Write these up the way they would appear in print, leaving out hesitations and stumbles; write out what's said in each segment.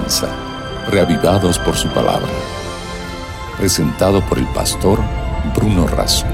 comienza, reavivados por su palabra. Presentado por el pastor Bruno Razo.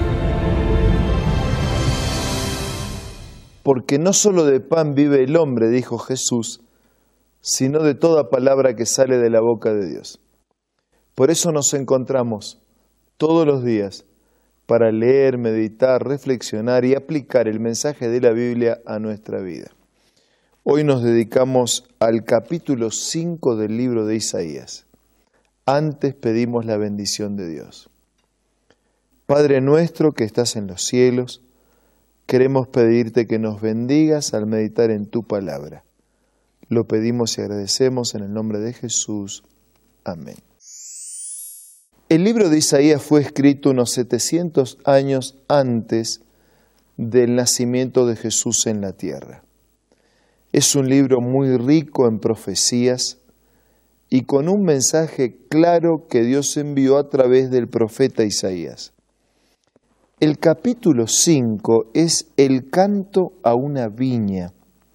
Porque no solo de pan vive el hombre, dijo Jesús, sino de toda palabra que sale de la boca de Dios. Por eso nos encontramos todos los días para leer, meditar, reflexionar y aplicar el mensaje de la Biblia a nuestra vida. Hoy nos dedicamos al capítulo 5 del libro de Isaías. Antes pedimos la bendición de Dios. Padre nuestro que estás en los cielos, queremos pedirte que nos bendigas al meditar en tu palabra. Lo pedimos y agradecemos en el nombre de Jesús. Amén. El libro de Isaías fue escrito unos 700 años antes del nacimiento de Jesús en la tierra. Es un libro muy rico en profecías y con un mensaje claro que Dios envió a través del profeta Isaías. El capítulo 5 es el canto a una viña.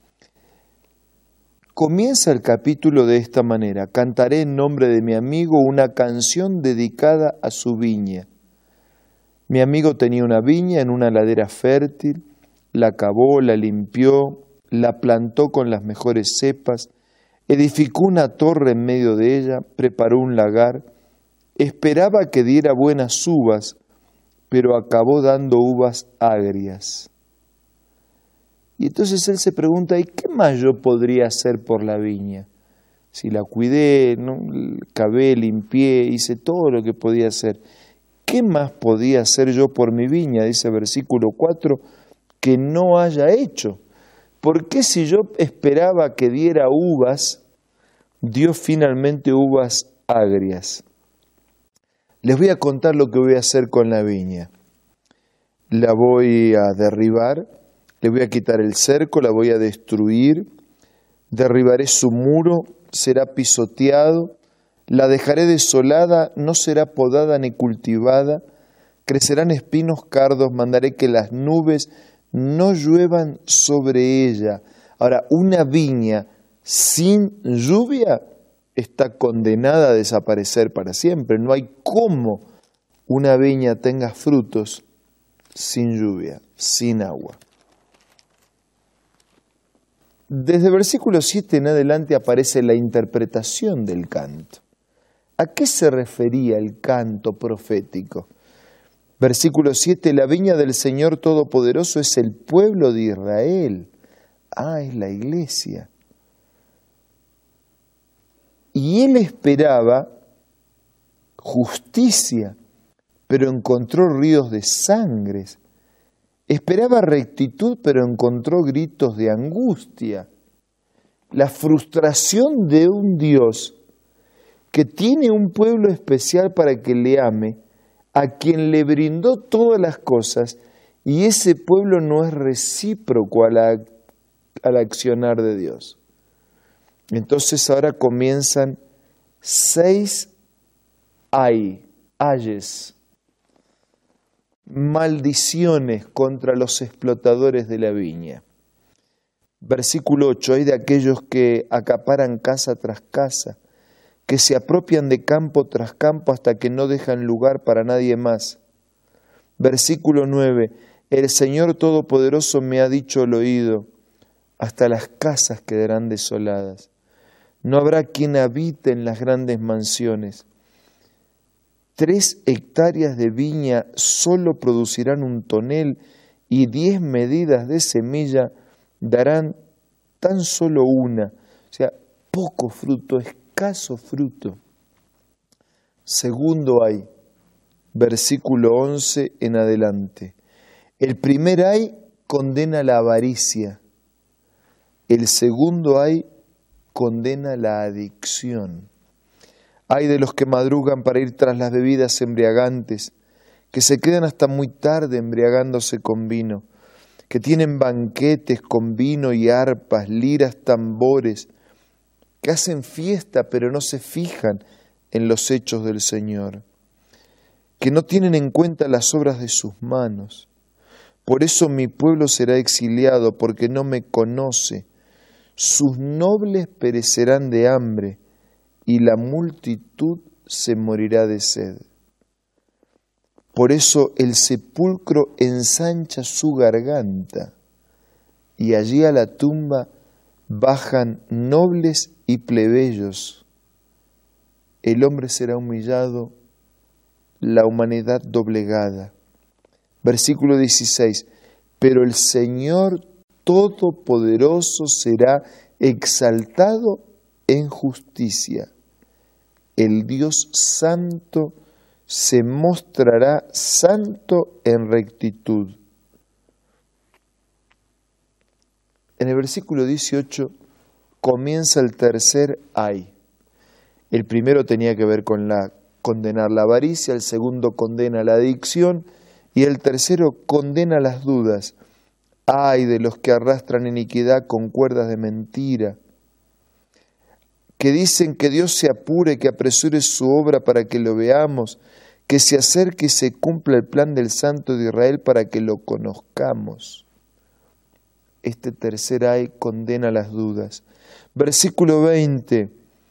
Comienza el capítulo de esta manera: cantaré en nombre de mi amigo una canción dedicada a su viña. Mi amigo tenía una viña en una ladera fértil, la cavó, la limpió, la plantó con las mejores cepas, edificó una torre en medio de ella, preparó un lagar, esperaba que diera buenas uvas, pero acabó dando uvas agrias. Y entonces él se pregunta, ¿y qué más yo podría hacer por la viña? Si la cuidé, ¿no? Cavé, limpié, hice todo lo que podía hacer. ¿Qué más podía hacer yo por mi viña? Dice versículo 4, que no haya hecho. ¿Por qué si yo esperaba que diera uvas, dio finalmente uvas agrias? Les voy a contar lo que voy a hacer con la viña. La voy a derribar, le voy a quitar el cerco, la voy a destruir, derribaré su muro, será pisoteado, la dejaré desolada, no será podada ni cultivada, crecerán espinos cardos, mandaré que las nubes no lluevan sobre ella. Ahora, una viña sin lluvia está condenada a desaparecer para siempre. No hay cómo una viña tenga frutos sin lluvia, sin agua. Desde versículo 7 en adelante aparece la interpretación del canto. ¿A qué se refería el canto profético? Versículo 7, la viña del Señor Todopoderoso es el pueblo de Israel. Es la iglesia. Y él esperaba justicia, pero encontró ríos de sangre. Esperaba rectitud, pero encontró gritos de angustia. La frustración de un Dios que tiene un pueblo especial para que le ame, a quien le brindó todas las cosas, y ese pueblo no es recíproco al accionar de Dios. Entonces ahora comienzan 6 ayes, maldiciones contra los explotadores de la viña. Versículo 8, hay de aquellos que acaparan casa tras casa, que se apropian de campo tras campo hasta que no dejan lugar para nadie más. Versículo 9, el Señor Todopoderoso me ha dicho al oído, hasta las casas quedarán desoladas. No habrá quien habite en las grandes mansiones. 3 hectáreas de viña solo producirán un tonel y 10 medidas de semilla darán tan solo una. O sea, poco fruto, escaso fruto. Segundo ay, versículo 11 en adelante. El primer ay condena la avaricia. El segundo ay condena la adicción. Ay de los que madrugan para ir tras las bebidas embriagantes, que se quedan hasta muy tarde embriagándose con vino, que tienen banquetes con vino y arpas, liras, tambores, que hacen fiesta pero no se fijan en los hechos del Señor, que no tienen en cuenta las obras de sus manos. Por eso mi pueblo será exiliado, porque no me conoce. Sus nobles perecerán de hambre y la multitud se morirá de sed. Por eso el sepulcro ensancha su garganta, y allí a la tumba bajan nobles y plebeyos. El hombre será humillado, la humanidad doblegada. Versículo 16. Pero el Señor Todopoderoso será exaltado en justicia. El Dios Santo se mostrará santo en rectitud. En el versículo 18 comienza el tercer ay. El primero tenía que ver con condenar la avaricia, el segundo condena la adicción y el tercero condena las dudas. Ay de los que arrastran iniquidad con cuerdas de mentira, que dicen que Dios se apure, que apresure su obra para que lo veamos, que se acerque y se cumpla el plan del Santo de Israel para que lo conozcamos. Este tercer ay condena las dudas. Versículo 20,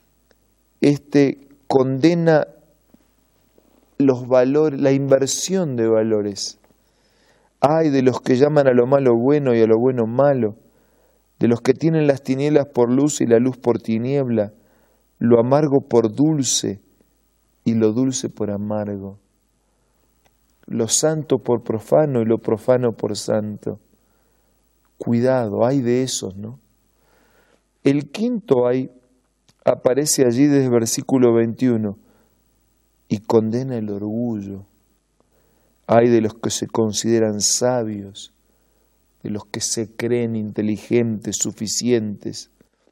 condena los valores, la inversión de valores. Ay de los que llaman a lo malo bueno y a lo bueno malo, de los que tienen las tinieblas por luz y la luz por tiniebla, lo amargo por dulce y lo dulce por amargo, lo santo por profano y lo profano por santo. Cuidado, hay de esos, ¿no? El quinto ay aparece allí desde el versículo 21 y condena el orgullo. Hay de los que se consideran sabios, de los que se creen inteligentes, suficientes.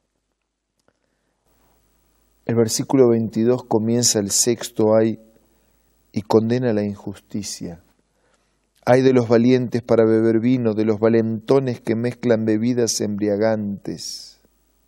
El versículo 22 comienza el sexto ay y condena la injusticia. Hay de los valientes para beber vino, de los valentones que mezclan bebidas embriagantes.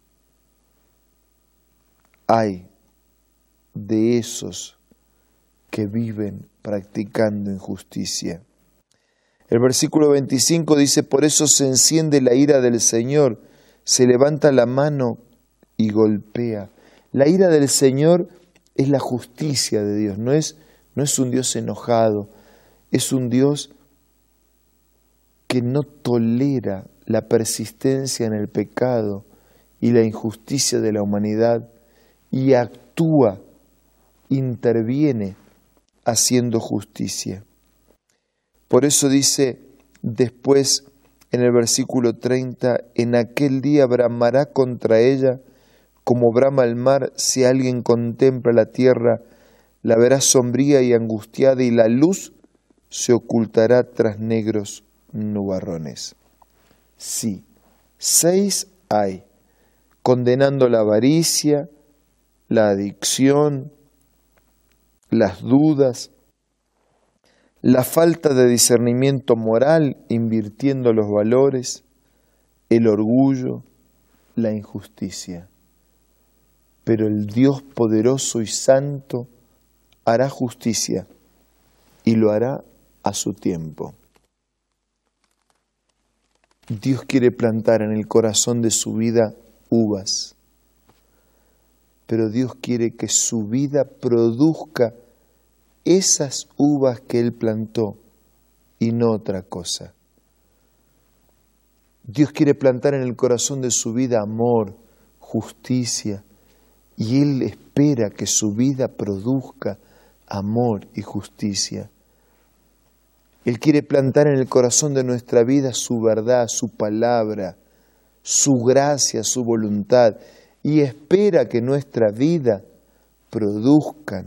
Hay de esos que viven practicando injusticia. El versículo 25 dice, por eso se enciende la ira del Señor, se levanta la mano y golpea. La ira del Señor es la justicia de Dios, no es un Dios enojado, es un Dios que no tolera la persistencia en el pecado y la injusticia de la humanidad y actúa, interviene haciendo justicia. Por eso dice después en el versículo 30, en aquel día bramará contra ella como brama el mar, si alguien contempla la tierra, la verá sombría y angustiada y la luz se ocultará tras negros nubarrones. Sí, 6 hay, condenando la avaricia, la adicción, las dudas, la falta de discernimiento moral, invirtiendo los valores, el orgullo, la injusticia. Pero el Dios poderoso y santo hará justicia y lo hará a su tiempo. Dios quiere plantar en el corazón de su vida uvas, pero Dios quiere que su vida produzca esas uvas que Él plantó y no otra cosa. Dios quiere plantar en el corazón de su vida amor, justicia, y Él espera que su vida produzca amor y justicia. Él quiere plantar en el corazón de nuestra vida su verdad, su palabra, su gracia, su voluntad, y espera que nuestra vida produzcan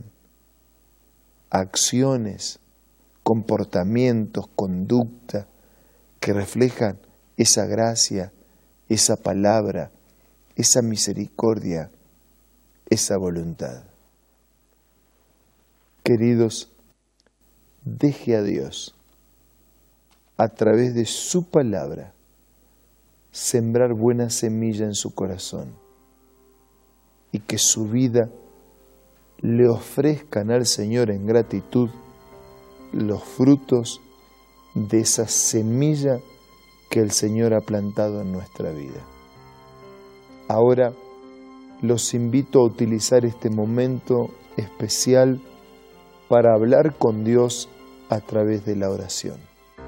acciones, comportamientos, conducta que reflejan esa gracia, esa palabra, esa misericordia, esa voluntad. Queridos, deje a Dios, a través de su palabra, sembrar buena semilla en su corazón y que su vida le ofrezcan al Señor en gratitud los frutos de esa semilla que el Señor ha plantado en nuestra vida. Ahora los invito a utilizar este momento especial para hablar con Dios a través de la oración.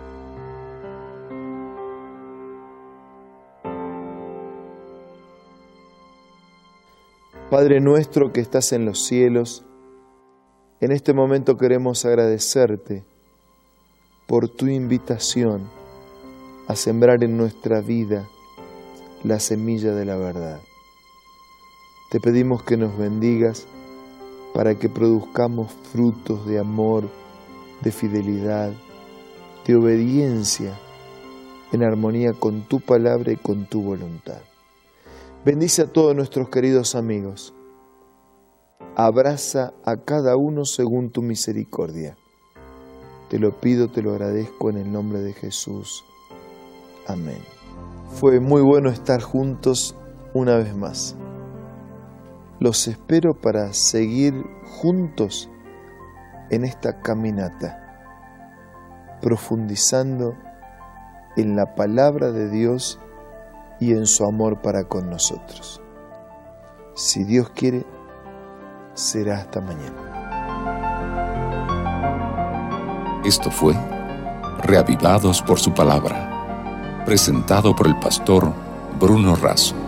Padre nuestro que estás en los cielos, en este momento queremos agradecerte por tu invitación a sembrar en nuestra vida la semilla de la verdad. Te pedimos que nos bendigas para que produzcamos frutos de amor, de fidelidad, de obediencia, en armonía con tu palabra y con tu voluntad. Bendice a todos nuestros queridos amigos. Abraza a cada uno según tu misericordia. Te lo pido, te lo agradezco en el nombre de Jesús. Amén. Fue muy bueno estar juntos una vez más. Los espero para seguir juntos en esta caminata, profundizando en la palabra de Dios y en su amor para con nosotros. Si Dios quiere, será hasta mañana. Esto fue Reavivados por su palabra, presentado por el pastor Bruno Razo.